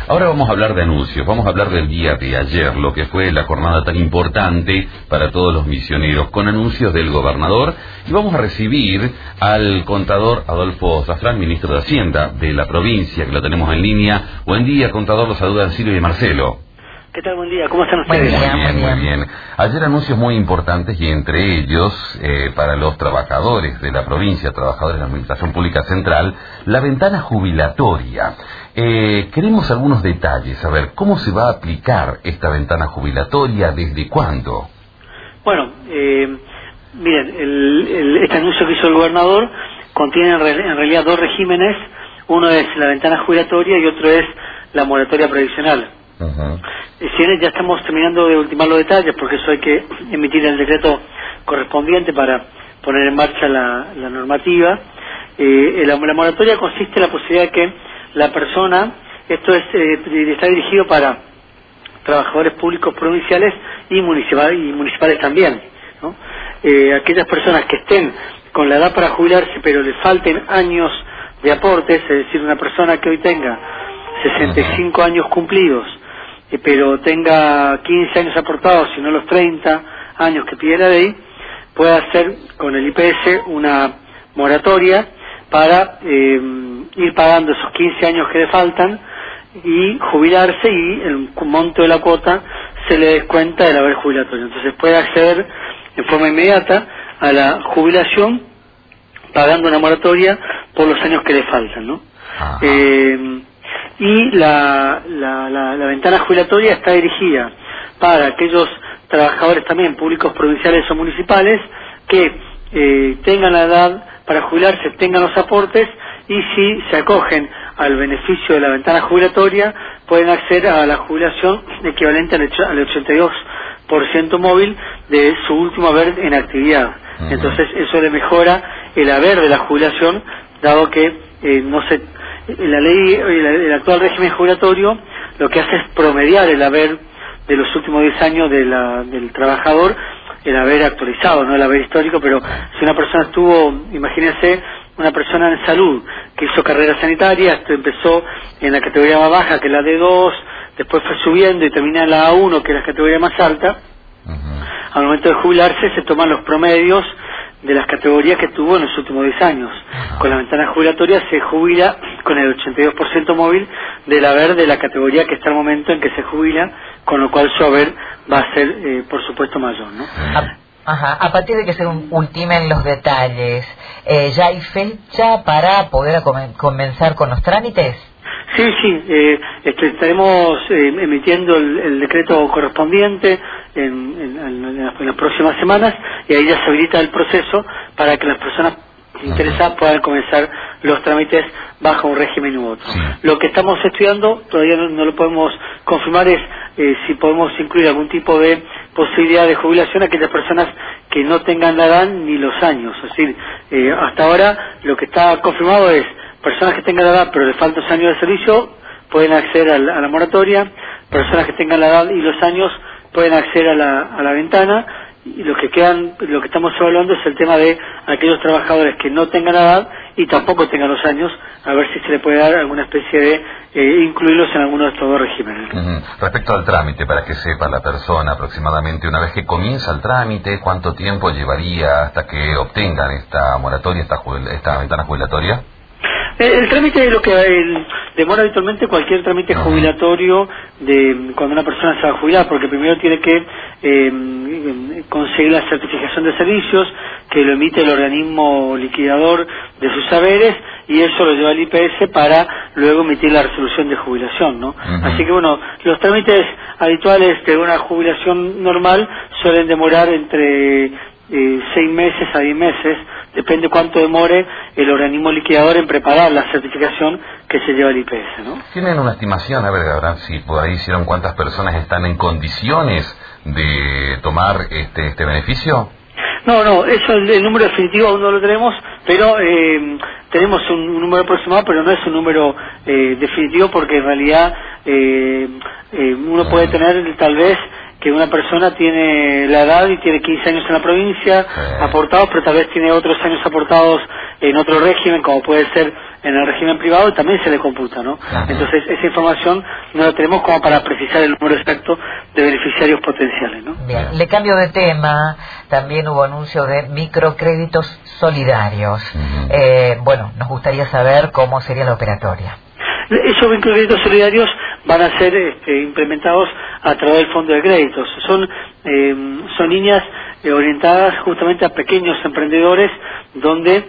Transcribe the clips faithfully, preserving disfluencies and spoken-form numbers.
Ahora vamos a hablar de anuncios, vamos a hablar del día de ayer, lo que fue la jornada tan importante para todos los misioneros, con anuncios del gobernador, y vamos a recibir al contador Adolfo Zafrán, ministro de Hacienda de la provincia, que lo tenemos en línea. Buen día, contador, los saludan Silvio y Marcelo. ¿Qué tal? Buen día, ¿cómo están ustedes? Muy bien, muy bien. Ayer anuncios muy importantes y entre ellos, eh, para los trabajadores de la provincia, trabajadores de la Administración Pública Central, la ventana jubilatoria. Eh, queremos algunos detalles, a ver, ¿cómo se va a aplicar esta ventana jubilatoria? ¿Desde cuándo? Bueno, eh, miren, el, el, este anuncio que hizo el gobernador contiene en, re, en realidad dos regímenes. Uno es la ventana jubilatoria y otro es la moratoria previsional. Uh-huh. Si bien ya estamos terminando de ultimar los detalles, porque eso hay que emitir el decreto correspondiente para poner en marcha la, la normativa. Eh, la, la moratoria consiste en la posibilidad de que la persona, esto es eh, está dirigido para trabajadores públicos provinciales y municipales, y municipales también, ¿no? Eh, aquellas personas que estén con la edad para jubilarse pero le falten años de aportes, es decir, una persona que hoy tenga sesenta y cinco años cumplidos, eh, pero tenga quince años aportados, si no los treinta años que pide la ley, puede hacer con el I P S una moratoria para eh, ir pagando esos quince años que le faltan y jubilarse, y el monto de la cuota se le descuenta del haber jubilatorio. Entonces puede acceder en forma inmediata a la jubilación pagando una moratoria por los años que le faltan, ¿no? Eh, y la, la, la, la ventana jubilatoria está dirigida para aquellos trabajadores también públicos provinciales o municipales que eh, tengan la edad para jubilarse, tengan los aportes, y si se acogen al beneficio de la ventana jubilatoria pueden acceder a la jubilación equivalente al ochenta y dos por ciento móvil de su último haber en actividad. Uh-huh. Entonces eso le mejora el haber de la jubilación, dado que eh, no se la ley, el, el actual régimen jubilatorio lo que hace es promediar el haber de los últimos diez años de la, del trabajador, el haber actualizado, no el haber histórico. Pero si una persona estuvo, imagínense, una persona en salud que hizo carrera sanitaria, esto empezó en la categoría más baja, que es la D dos, después fue subiendo y termina en la A uno, que es la categoría más alta. Uh-huh. Al momento de jubilarse se toman los promedios de las categorías que tuvo en los últimos diez años. Con la ventana jubilatoria se jubila con el ochenta y dos por ciento móvil del haber de la categoría que está al momento en que se jubila, con lo cual su haber va a ser, eh, por supuesto, mayor, ¿no? A, ajá. A partir de que se ultimen los detalles, eh, ¿ya hay fecha para poder comenzar con los trámites? Sí, sí, eh, este, estaremos eh, emitiendo el, el decreto correspondiente en, en, en, las, en las próximas semanas, y ahí ya se habilita el proceso para que las personas interesadas puedan comenzar los trámites bajo un régimen u otro. Sí. Lo que estamos estudiando, todavía no, no lo podemos confirmar, es eh, si podemos incluir algún tipo de posibilidad de jubilación a aquellas personas que no tengan la edad ni los años. Es decir, eh, hasta ahora lo que está confirmado es personas que tengan la edad pero les faltan años de servicio pueden acceder a la, a la moratoria, personas que tengan la edad y los años pueden acceder a la, a la ventana, y lo que quedan, lo que estamos evaluando es el tema de aquellos trabajadores que no tengan la edad y tampoco tengan los años, a ver si se le puede dar alguna especie de eh, incluirlos en alguno de estos dos regímenes. Uh-huh. Respecto al trámite, para que sepa la persona aproximadamente, una vez que comienza el trámite, ¿cuánto tiempo llevaría hasta que obtengan esta moratoria, esta, esta ventana jubilatoria? El, el trámite es lo que el, demora habitualmente cualquier trámite uh-huh. jubilatorio de cuando una persona se va a jubilar, porque primero tiene que eh, conseguir la certificación de servicios, que lo emite el organismo liquidador de sus saberes, y eso lo lleva al I P S para luego emitir la resolución de jubilación, ¿no? Uh-huh. Así que bueno, los trámites habituales de una jubilación normal suelen demorar entre eh, seis meses a diez meses, depende cuánto demore el organismo liquidador en preparar la certificación que se lleva al I P S, ¿no? ¿Tienen una estimación, a ver, Abraham, si por ahí hicieron cuántas personas están en condiciones de tomar este, este beneficio? No, no, eso el, el número definitivo aún no lo tenemos, pero eh, tenemos un, un número aproximado, pero no es un número eh, definitivo, porque en realidad eh, eh, uno puede tener tal vez que una persona tiene la edad y tiene quince años en la provincia sí. aportados, pero tal vez tiene otros años aportados en otro régimen, como puede ser en el régimen privado, y también se le computa, ¿no? Ajá. Entonces esa información no la tenemos como para precisar el número exacto de beneficiarios potenciales, ¿no? Bien, le cambio de tema. También hubo anuncio de microcréditos solidarios. Uh-huh. eh, bueno, nos gustaría saber cómo sería la operatoria. Esos microcréditos solidarios van a ser este, implementados a través del Fondo de Créditos. Son, eh, son líneas eh, orientadas justamente a pequeños emprendedores, donde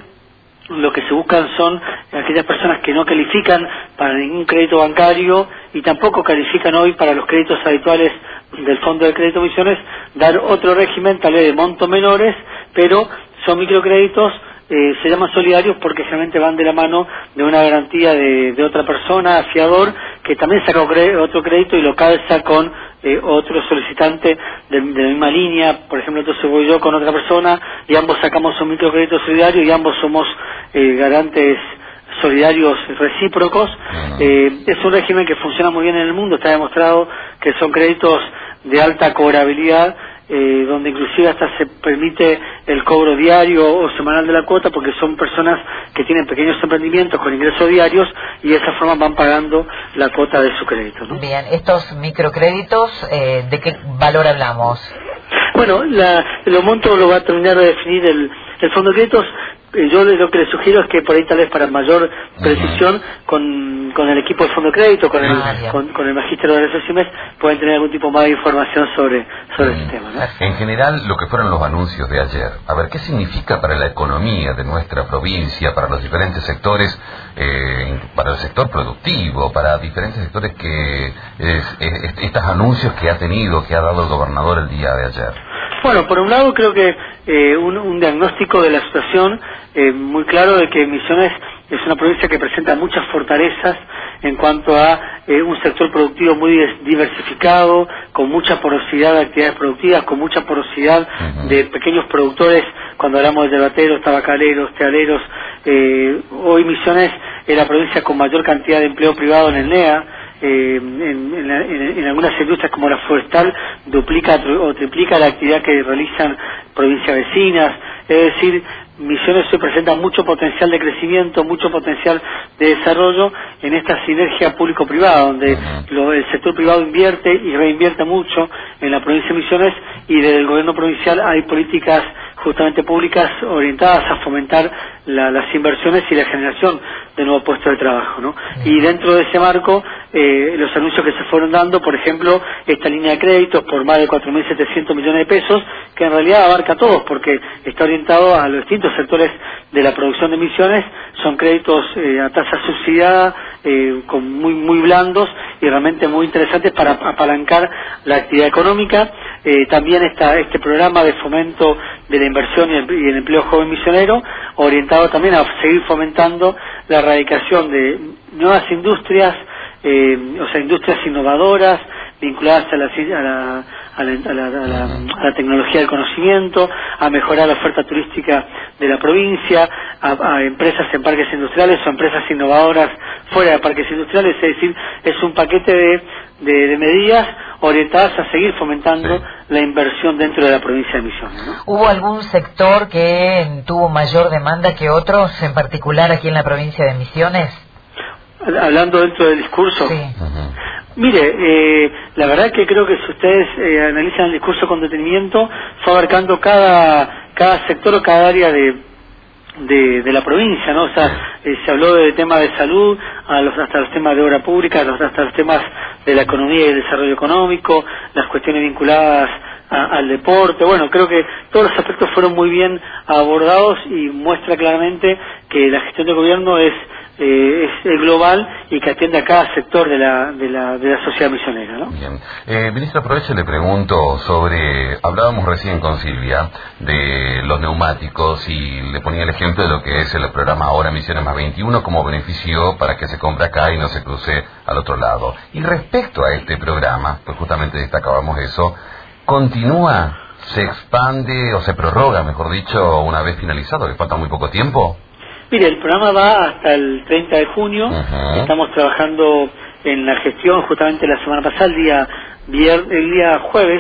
lo que se buscan son aquellas personas que no califican para ningún crédito bancario y tampoco califican hoy para los créditos habituales del Fondo de Crédito Misiones, dar otro régimen tal vez de montos menores, pero son microcréditos. Eh, se llaman solidarios porque generalmente van de la mano de una garantía de, de otra persona, fiador, que también saca otro crédito y lo calza con eh, otro solicitante de, de la misma línea. Por ejemplo, entonces voy yo con otra persona y ambos sacamos un microcrédito solidario y ambos somos eh, garantes solidarios recíprocos. Eh, es un régimen que funciona muy bien en el mundo, está demostrado que son créditos de alta cobrabilidad, Eh, donde inclusive hasta se permite el cobro diario o semanal de la cuota, porque son personas que tienen pequeños emprendimientos con ingresos diarios y de esa forma van pagando la cuota de su crédito, ¿no? Bien, estos microcréditos, eh, ¿de qué valor hablamos? Bueno, la, los montos lo va a terminar de definir el, el Fondo de Créditos. Eh, yo lo que les sugiero es que por ahí tal vez para mayor precisión uh-huh. con, con el equipo del Fondo de Crédito, con el, ah, con, con el magíster de las CIMES, pueden tener algún tipo más de información sobre, sobre uh-huh. este tema, ¿no? En general, lo que fueron los anuncios de ayer, a ver, ¿qué significa para la economía de nuestra provincia, para los diferentes sectores, eh, para el sector productivo, para diferentes sectores que es, es, estos anuncios que ha tenido, que ha dado el gobernador el día de ayer? Bueno, por un lado creo que eh, un, un diagnóstico de la situación eh, muy claro de que Misiones es una provincia que presenta muchas fortalezas en cuanto a eh, un sector productivo muy diversificado, con mucha porosidad de actividades productivas, con mucha porosidad uh-huh. de pequeños productores, cuando hablamos de yerbateros, tabacaleros, tealeros. Eh, hoy Misiones es la provincia con mayor cantidad de empleo privado en el N E A. Eh, en, en, la, en, en algunas industrias como la forestal duplica o triplica la actividad que realizan provincias vecinas. Es decir, Misiones se presenta mucho potencial de crecimiento, mucho potencial de desarrollo en esta sinergia público-privada, donde lo, el sector privado invierte y reinvierte mucho en la provincia de Misiones, y desde el gobierno provincial hay políticas justamente públicas orientadas a fomentar la, las inversiones y la generación de nuevos puestos de trabajo, ¿no? Y dentro de ese marco, eh, los anuncios que se fueron dando, por ejemplo, esta línea de créditos por más de cuatro mil setecientos millones de pesos, que en realidad abarca a todos, porque está orientado a los distintos sectores de la producción de Misiones. Son créditos eh, a tasa subsidiada, eh, con muy muy blandos y realmente muy interesantes para apalancar la actividad económica. Eh, también está este programa de fomento de la inversión y el, y el empleo joven misionero, orientado también a seguir fomentando la erradicación de nuevas industrias, eh, o sea, industrias innovadoras vinculadas a la, a la, a la, a la, a la, a la tecnología del conocimiento, a mejorar la oferta turística de la provincia, a, a empresas en parques industriales o empresas innovadoras fuera de parques industriales. Es decir, es un paquete de, de, de medidas orientadas a seguir fomentando sí. la inversión dentro de la provincia de Misiones, ¿no? ¿Hubo algún sector que tuvo mayor demanda que otros, en particular aquí en la provincia de Misiones? Hablando dentro del discurso. Sí. Uh-huh. Mire, eh, la verdad que creo que si ustedes eh, analizan el discurso con detenimiento, fue abarcando cada cada sector o cada área de de, de la provincia, ¿no? O sea, eh, se habló de temas de salud, a los, hasta los temas de obra pública, los, hasta los temas de la economía y el desarrollo económico, las cuestiones vinculadas a, al deporte. Bueno, creo que todos los aspectos fueron muy bien abordados y muestra claramente que la gestión del gobierno es Eh, es, es global y que atiende a cada sector de la de la, de la sociedad misionera, ¿no? Bien. Eh, ministro, aprovecho y le pregunto sobre, hablábamos recién con Silvia de los neumáticos y le ponía el ejemplo de lo que es el programa Ahora Misiones más veintiuno como beneficio para que se compre acá y no se cruce al otro lado. Y respecto a este programa, pues justamente destacábamos eso, ¿continúa, se expande o se prorroga, mejor dicho, una vez finalizado, que falta muy poco tiempo? Mire, el programa va hasta el treinta de junio. Uh-huh. Estamos trabajando en la gestión. Justamente la semana pasada, el día vier- el día jueves,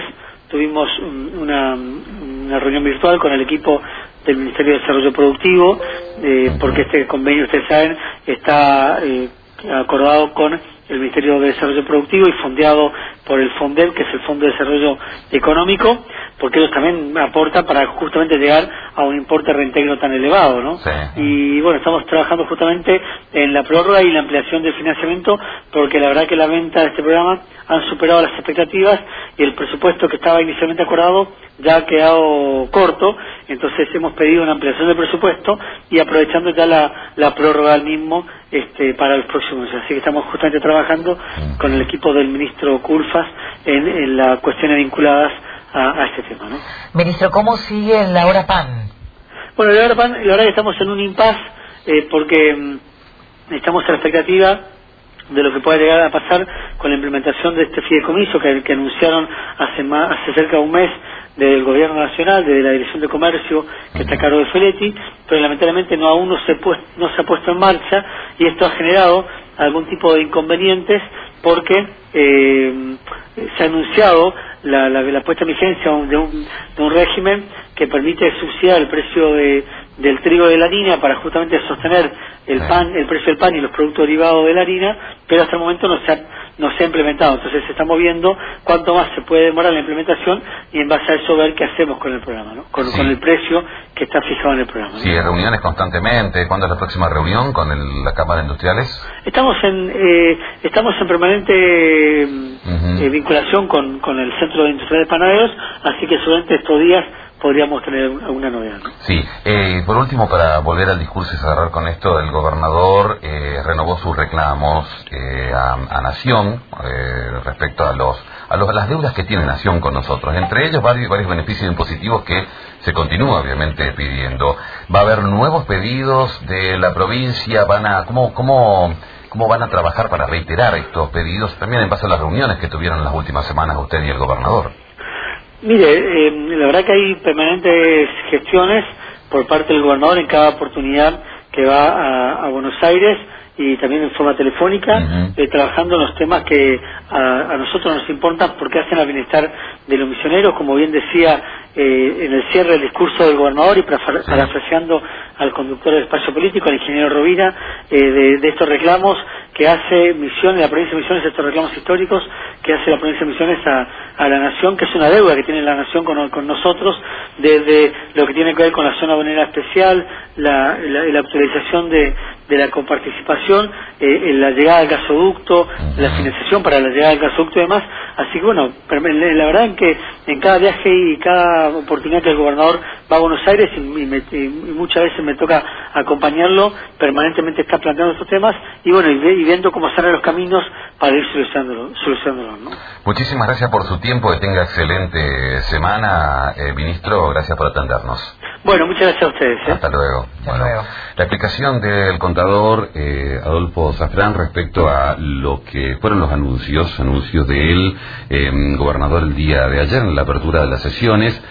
tuvimos una, una reunión virtual con el equipo del Ministerio de Desarrollo Productivo, eh, porque este convenio, ustedes saben, está eh, acordado con el Ministerio de Desarrollo Productivo y fondeado por el FONDEP, que es el Fondo de Desarrollo Económico, porque ellos también aportan para justamente llegar a un importe reintegro tan elevado, ¿no? Sí. Y bueno, estamos trabajando justamente en la prórroga y la ampliación del financiamiento, porque la verdad que la venta de este programa han superado las expectativas y el presupuesto que estaba inicialmente acordado ya ha quedado corto, entonces hemos pedido una ampliación del presupuesto y aprovechando ya la, la prórroga del mismo este, para los próximos meses. Así que estamos justamente trabajando con el equipo del ministro Culfas en, en las cuestiones vinculadas a, a este tema, ¿no? Ministro, ¿cómo sigue la hora PAN? Bueno, la hora PAN, la verdad que estamos en un impasse eh, porque mm, estamos a la expectativa de lo que pueda llegar a pasar con la implementación de este fideicomiso que, que anunciaron hace, más, hace cerca de un mes del Gobierno Nacional, de la Dirección de Comercio que está a cargo de Feletti, pero lamentablemente no aún no se, pues, no se ha puesto en marcha y esto ha generado algún tipo de inconvenientes porque eh, se ha anunciado la, la, la puesta en vigencia de un, de un régimen que permite subsidiar el precio de, del trigo de la harina para justamente sostener el pan, el precio del pan y los productos derivados de la harina, pero hasta el momento no se ha, no se ha implementado. Entonces estamos viendo cuánto más se puede demorar la implementación y en base a eso ver qué hacemos con el programa, ¿no? Con, sí. con el precio que está fijado en el programa, ¿no? Sí, reuniones constantemente. ¿Cuándo es la próxima reunión con el, la Cámara de Industriales? Estamos en eh, estamos en permanente uh-huh. eh, vinculación con, con el Centro de Industriales Panaderos, así que solamente estos días podríamos tener alguna novedad, ¿no? Sí, eh, por último, para volver al discurso y cerrar con esto, el gobernador eh, renovó sus reclamos eh, a, a Nación eh, respecto a los a los, las deudas que tiene Nación con nosotros, entre ellos varios, varios beneficios impositivos que se continúa obviamente pidiendo. ¿Va a haber nuevos pedidos de la provincia? ¿Van a cómo cómo cómo van a trabajar para reiterar estos pedidos? También en base a las reuniones que tuvieron en las últimas semanas usted y el gobernador. Mire, eh, la verdad que hay permanentes gestiones por parte del gobernador en cada oportunidad que va a, a Buenos Aires y también en forma telefónica, uh-huh. eh, trabajando en los temas que a, a nosotros nos importan porque hacen al bienestar de los misioneros, como bien decía eh, en el cierre del discurso del gobernador y parafra- sí. parafraseando al conductor del espacio político, al ingeniero Rovira, eh, de, de estos reclamos que hace Misiones, la provincia de Misiones, estos reclamos históricos que hace la provincia de Misiones a, a la Nación, que es una deuda que tiene la Nación con, con nosotros, desde lo que tiene que ver con la zona banera especial, la, la, la actualización de, de la coparticipación, eh, la llegada del gasoducto, la financiación para la llegada del gasoducto y demás. Así que bueno, la verdad es que en cada viaje y cada oportunidad que el gobernador va a Buenos Aires y, y, me, y muchas veces me toca acompañarlo, permanentemente está planteando estos temas y bueno, y, y viendo cómo salen los caminos para ir solucionándolo, solucionándolo, ¿no? Muchísimas gracias por su tiempo, que tenga excelente semana, eh, ministro, gracias por atendernos. Bueno, muchas gracias a ustedes. ¿eh? Hasta luego. Hasta bueno, luego. La explicación del contador eh, Adolfo Safrán respecto a lo que fueron los anuncios, anuncios de él, eh, gobernador, el día de ayer en la apertura de las sesiones,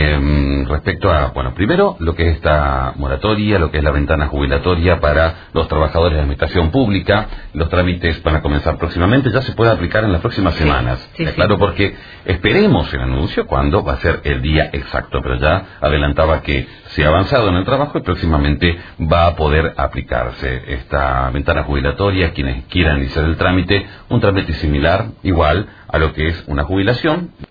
eh, respecto a, bueno, primero lo que es esta moratoria, lo que es la ventana jubilatoria para los trabajadores de la administración pública. Los trámites van a comenzar próximamente, ya se puede aplicar en las próximas sí, semanas. Sí, claro, sí. Porque esperemos el anuncio cuándo va a ser el día exacto, pero ya adelantaba que se ha avanzado en el trabajo y próximamente va a poder aplicarse esta ventana jubilatoria. Quienes quieran iniciar el trámite, un trámite similar, igual a lo que es una jubilación.